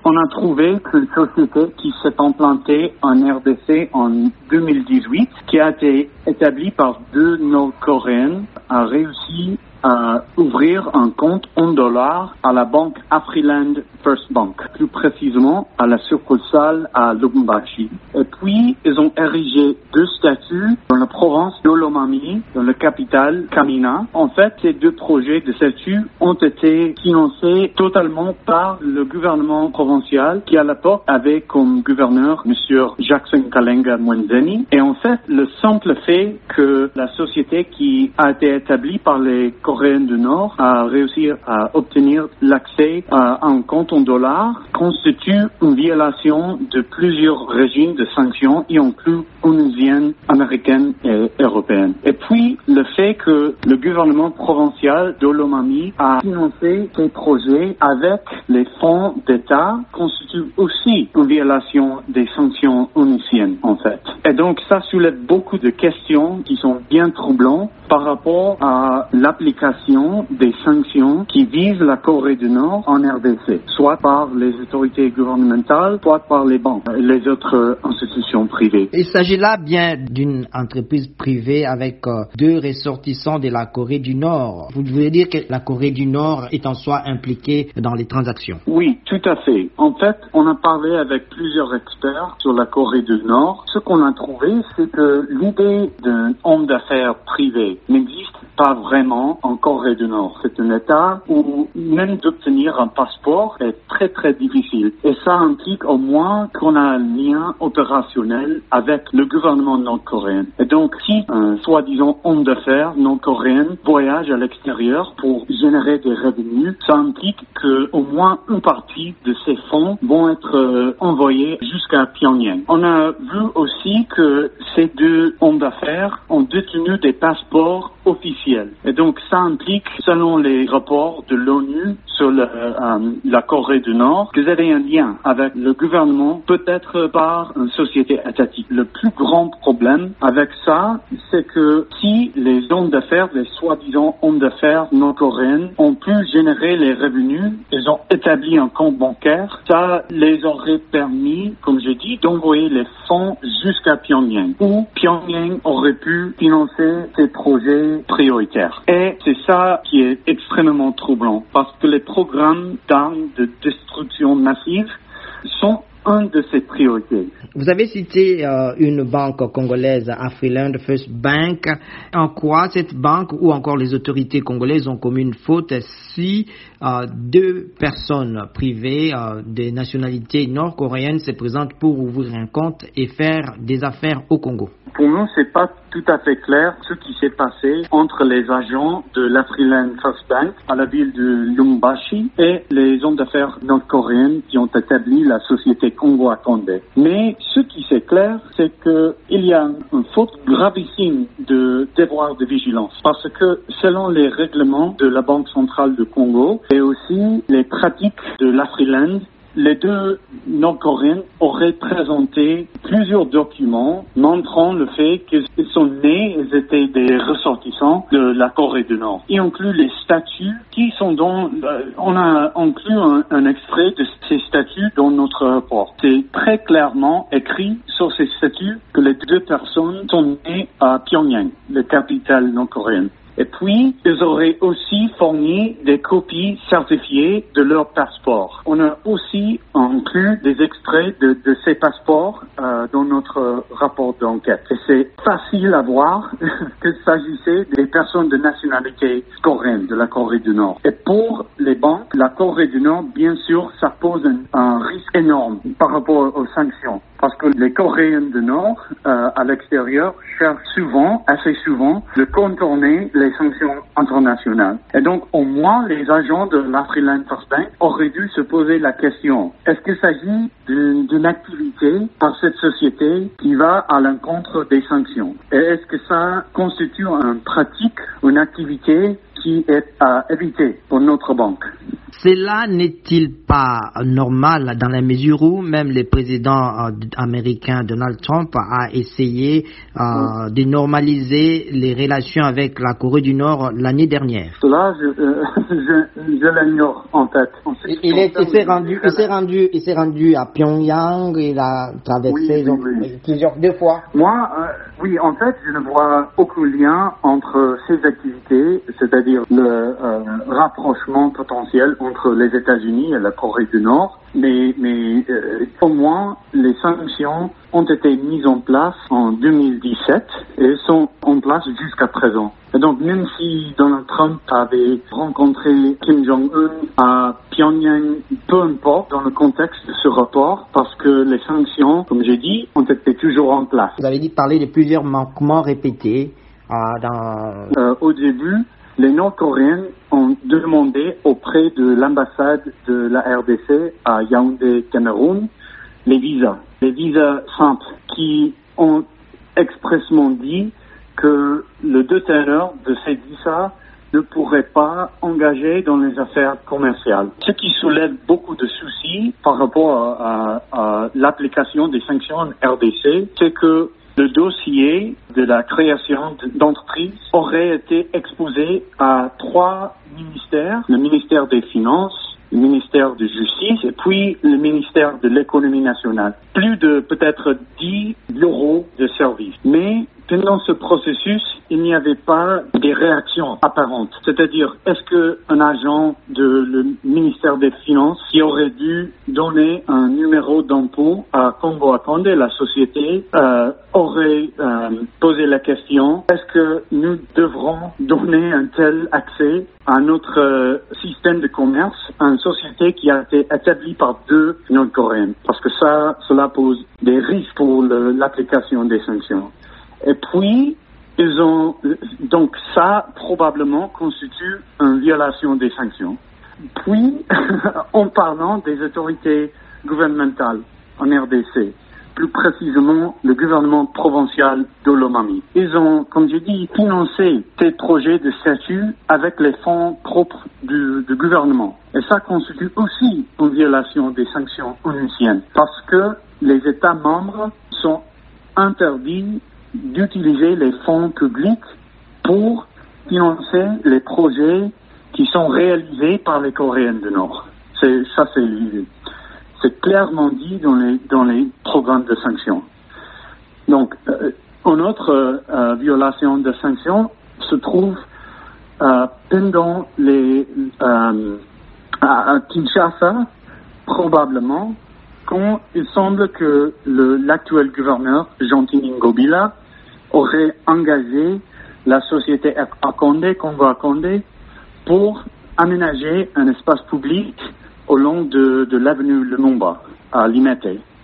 On a trouvé qu'une société qui s'est implantée en RDC en 2018, qui a été établie par 2 Nord-Coréens, a réussi à ouvrir un compte en dollars à la banque Afriland First Bank, plus précisément à la succursale à Lubumbashi. Et puis, ils ont érigé 2 statues dans la province d'Olomami, dans la capitale Kamina. En fait, ces 2 projets de statues ont été financés totalement par le gouvernement provincial, qui à l'époque avait comme gouverneur M. Jackson Kalenga Mwenzeni. Et en fait, le simple fait que la société qui a été établie par les Coréens du Nord a réussi à obtenir l'accès à un compte en dollars constitue une violation de plusieurs régimes de sanctions, y inclus onusiennes, américaines et européennes. Et puis, le fait que le gouvernement provincial d'Olomami a financé ces projets avec les fonds d'État constitue aussi une violation des sanctions onusiennes, en fait. Et donc, ça soulève beaucoup de questions qui sont bien troublantes par rapport à l'application des sanctions qui visent la Corée du Nord en RDC, soit par les autorités gouvernementales, soit par les banques et les autres institutions privées. Il s'agit là bien d'une entreprise privée avec 2 ressortissants de la Corée du Nord. Vous voulez dire que la Corée du Nord est en soi impliquée dans les transactions? Oui, tout à fait. En fait, on a parlé avec plusieurs experts sur la Corée du Nord. Ce qu'on a trouvé, c'est que l'idée d'un homme d'affaires privé n'existe pas vraiment en Corée du Nord. C'est un État où même d'obtenir un passeport est très très difficile. Et ça implique au moins qu'on a un lien opérationnel avec le gouvernement nord-coréen. Et donc, si un soi-disant homme d'affaires nord-coréen voyage à l'extérieur pour générer des revenus, ça implique que au moins une partie de ces fonds vont être envoyés jusqu'à Pyongyang. On a vu aussi que ces 2 hommes d'affaires ont détenu des passeports officiels. Et donc, ça implique, selon les rapports de l'ONU sur la Corée du Nord, qu'ils avaient un lien avec le gouvernement, peut-être par une société étatique. Le plus grand problème avec ça, c'est que si les hommes d'affaires, les soi-disant hommes d'affaires nord-coréens, ont pu générer les revenus, ils ont établi un compte bancaire, ça les aurait permis, comme je dis, d'envoyer les fonds jusqu'à Pyongyang, où Pyongyang aurait pu financer ces projets prioritaires. Et c'est ça qui est extrêmement troublant, parce que les programmes d'armes de destruction massive sont une de ses priorités. Vous avez cité une banque congolaise, Afriland First Bank. En quoi cette banque ou encore les autorités congolaises ont commis une faute si 2 personnes privées des nationalités nord-coréennes se présentent pour ouvrir un compte et faire des affaires au Congo? Pour nous, c'est pas tout à fait clair ce qui s'est passé entre les agents de l'Afriland First Bank à la ville de Lubumbashi et les hommes d'affaires nord-coréens qui ont établi la société Congo Condé. Mais ce qui s'est clair, c'est qu'il y a une faute gravissime de devoir de vigilance. Parce que selon les règlements de la Banque centrale de Congo et aussi les pratiques de l'Afriland, les 2 Nord-Coréens auraient présenté plusieurs documents montrant le fait qu'ils sont nés, ils étaient des ressortissants de la Corée du Nord. Y inclut les statuts qui sont dans, on a inclus un extrait de ces statuts dans notre rapport. C'est très clairement écrit sur ces statuts que les 2 personnes sont nées à Pyongyang, la capitale nord-coréenne. Et puis, ils auraient aussi fourni des copies certifiées de leur passeport. On a aussi inclus des extraits de ces passeports dans notre rapport d'enquête. Et c'est facile à voir qu'il s'agissait des personnes de nationalité coréenne, de la Corée du Nord. Et pour les banques, la Corée du Nord, bien sûr, ça pose un risque énorme par rapport aux sanctions. Parce que les Coréens du Nord, à l'extérieur, cherchent assez souvent, de contourner les sanctions internationales. Et donc, au moins, les agents de l'Afriland First Bank auraient dû se poser la question, est-ce qu'il s'agit d'une activité par cette société qui va à l'encontre des sanctions? Et est-ce que ça constitue une pratique, une activité qui est à éviter pour notre banque. Cela n'est-il pas normal dans la mesure où même le président américain Donald Trump a essayé de normaliser les relations avec la Corée du Nord l'année dernière? Cela, je l'ignore en fait. Il s'est rendu à Pyongyang, il a traversé deux fois. Moi, oui, en fait, je ne vois aucun lien entre ces activités, c'est-à-dire le rapprochement potentiel entre les États-Unis et la Corée du Nord, mais au moins les sanctions ont été mises en place en 2017 et sont en place jusqu'à présent. Et donc même si Donald Trump avait rencontré Kim Jong-un à Pyongyang, peu importe dans le contexte de ce rapport, parce que les sanctions, comme j'ai dit, ont été toujours en place. Vous avez parlé de plusieurs manquements répétés au début, les Nord-Coréens ont demandé auprès de l'ambassade de la RDC à Yaoundé, Cameroun, les visas simples, qui ont expressément dit que le déteneur de ces visas ne pourrait pas engager dans les affaires commerciales. Ce qui soulève beaucoup de soucis par rapport à l'application des sanctions en RDC, c'est que le dossier de la création d'entreprises aurait été exposé à 3 ministères, le ministère des Finances, le ministère de Justice et puis le ministère de l'Économie nationale. Plus de peut-être 10 bureaux de service. Mais pendant ce processus, il n'y avait pas des réactions apparentes. C'est-à-dire, est-ce qu'un agent le ministère des Finances qui aurait dû donner un numéro d'impôt à Congo Akondé, la société, aurait posé la question, est-ce que nous devrons donner un tel accès à notre système de commerce à une société qui a été établie par 2 Nord-Coréens? Parce que cela pose des risques pour l'application des sanctions. Et puis, donc ça probablement constitue une violation des sanctions. Puis, en parlant des autorités gouvernementales en RDC, plus précisément le gouvernement provincial de Lomami, ils ont, comme j'ai dit, financé ces projets de statut avec les fonds propres du gouvernement. Et ça constitue aussi une violation des sanctions onusiennes, parce que les États membres sont interdits d'utiliser les fonds publics pour financer les projets qui sont réalisés par les Coréens du Nord. C'est clairement dit dans les programmes de sanctions. Donc, une autre violation de sanctions se trouve pendant à Kinshasa, probablement, quand il semble que l'actuel gouverneur, Jean-Tini Ngobila, aurait engagé la société Akondé, Congo Akondé, pour aménager un espace public au long de l'avenue Lumumba à Limete.